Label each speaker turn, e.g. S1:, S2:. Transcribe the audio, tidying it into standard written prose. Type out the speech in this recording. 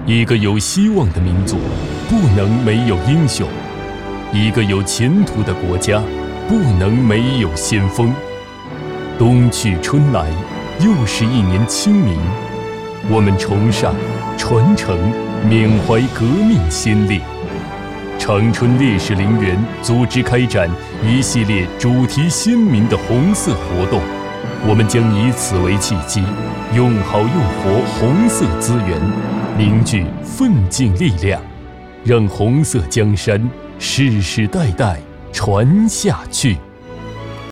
S1: 一个有希望的民族，不能没有英雄；一个有前途的国家，不能没有先锋。冬去春来，又是一年清明。我们崇尚、传承、缅怀革命先烈。长春烈士陵园组织开展一系列主题鲜明的红色活动，我们将以此为契机，用好用活红色资源，凝聚奋进力量，让红色江山世世代代传下去。